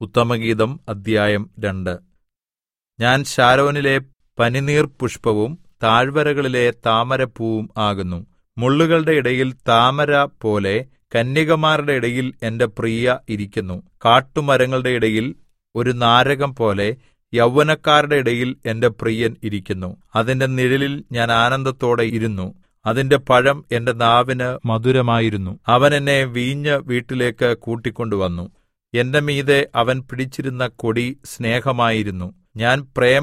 ഉത്തമഗീതം അദ്ധ്യായം 2. ഞാൻ ശാരോനിലെ പനിനീർ പുഷ്പവും താഴ്വരകളിലെ താമരപ്പൂവും ആകുന്നു. മുള്ളുകളുടെ ഇടയിൽ താമര പോലെ കന്യകമാരുടെ ഇടയിൽ എന്റെ പ്രിയ ഇരിക്കുന്നു. കാട്ടുമരങ്ങളുടെ ഇടയിൽ ഒരു നാരകം പോലെ യൗവനക്കാരുടെ ഇടയിൽ എന്റെ പ്രിയൻ ഇരിക്കുന്നു. അതിന്റെ നിഴലിൽ ഞാൻ ആനന്ദത്തോടെ ഇരുന്നു. അതിന്റെ പഴം എന്റെ നാവിന് മധുരമായിരുന്നു. അവൻ എന്നെ വീഞ്ഞ് വീട്ടിലേക്ക് കൂട്ടിക്കൊണ്ടുവന്നു. എന്റെ മീതെ അവൻ പിടിച്ചിരുന്ന കൊടി സ്നേഹമായിരുന്നു. ഞാൻ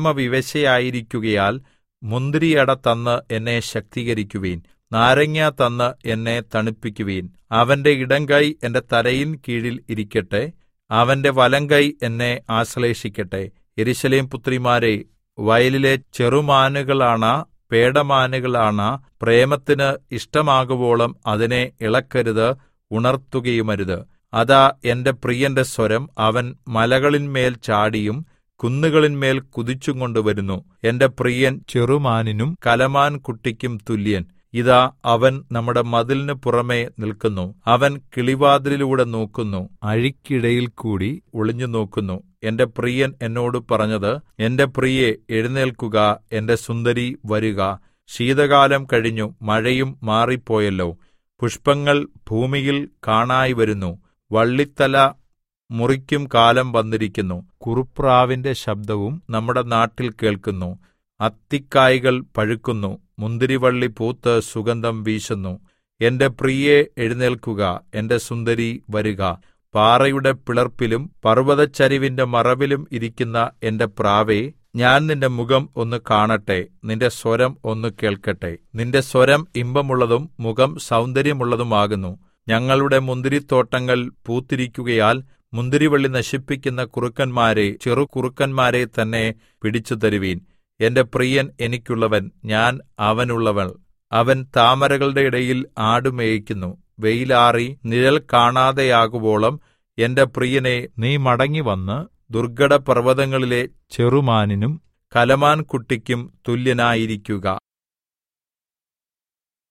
പ്രേമവിവശയായിരിക്കുകയാൽ മുന്തിരിയട തന്ന് എന്നെ ശക്തീകരിക്കുവിൻ, നാരങ്ങ തന്ന് എന്നെ തണുപ്പിക്കുവിൻ. അവന്റെ ഇടംകൈ എന്റെ തലയിൻ കീഴിൽ ഇരിക്കട്ടെ, അവന്റെ വലങ്കൈ എന്നെ ആശ്ലേഷിക്കട്ടെ. യെരൂശലേം പുത്രിമാരേ, വയലിലെ ചെറുമാനുകളാണ പേടമാനുകളാണ, പ്രേമത്തിന് ഇഷ്ടമാകുവോളം അതിനെ ഇളക്കരുത്, ഉണർത്തുകയുമരുത്. അതാ എന്റെ പ്രിയന്റെ സ്വരം, അവൻ മലകളിന്മേൽ ചാടിയും കുന്നുകളിന്മേൽ കുതിച്ചുംകൊണ്ട് വരുന്നു. എന്റെ പ്രിയൻ ചെറുമാനിനും കലമാൻ കുട്ടിക്കും തുല്യൻ. ഇതാ അവൻ നമ്മുടെ മതിലിന് പുറമെ നിൽക്കുന്നു. അവൻ കിളിവാതിലിലൂടെ നോക്കുന്നു, അഴിക്കിടയിൽ കൂടി ഒളിഞ്ഞു നോക്കുന്നു. എന്റെ പ്രിയൻ എന്നോട് പറഞ്ഞത്, എന്റെ പ്രിയേ, എഴുന്നേൽക്കുക, എന്റെ സുന്ദരി വരുക. ശീതകാലം കഴിഞ്ഞു, മഴയും മാറിപ്പോയല്ലോ. പുഷ്പങ്ങൾ ഭൂമിയിൽ കാണായി വരുന്നു. വള്ളിത്തല മുറിക്കും കാലം വന്നിരിക്കുന്നു. കുറുപ്രാവിന്റെ ശബ്ദവും നമ്മുടെ നാട്ടിൽ കേൾക്കുന്നു. അത്തിക്കായ്കൾ പഴുക്കുന്നു, മുന്തിരിവള്ളി പൂത്ത് സുഗന്ധം വീശുന്നു. എന്റെ പ്രിയേ, എഴുന്നേൽക്കുക, എന്റെ സുന്ദരി വരുക. പാറയുടെ പിളർപ്പിലും പർവ്വതച്ചരിവിന്റെ മറവിലും ഇരിക്കുന്ന എന്റെ പ്രാവേ, ഞാൻ നിന്റെ മുഖം ഒന്ന് കാണട്ടെ, നിന്റെ സ്വരം ഒന്ന് കേൾക്കട്ടെ. നിന്റെ സ്വരം ഇമ്പമുള്ളതും മുഖം സൗന്ദര്യമുള്ളതുമാകുന്നു. ഞങ്ങളുടെ മുന്തിരിത്തോട്ടങ്ങൾ പൂത്തിരിക്കുകയാൽ മുന്തിരിവള്ളി നശിപ്പിക്കുന്ന കുറുക്കന്മാരെ, ചെറുകുറുക്കന്മാരെ തന്നെ പിടിച്ചു തരുവീൻ. എന്റെ പ്രിയൻ എനിക്കുള്ളവൻ, ഞാൻ അവനുള്ളവൾ. അവൻ താമരകളുടെ ഇടയിൽ ആടുമേയിക്കുന്നു. വെയിലാറി നിഴൽ കാണാതെയാകുവോളം എന്റെ പ്രിയനെ നീ മടങ്ങിവന്ന് ദുർഘടപർവ്വതങ്ങളിലെ ചെറുമാനിനും കലമാൻ കുട്ടിക്കും തുല്യനായിരിക്കുക.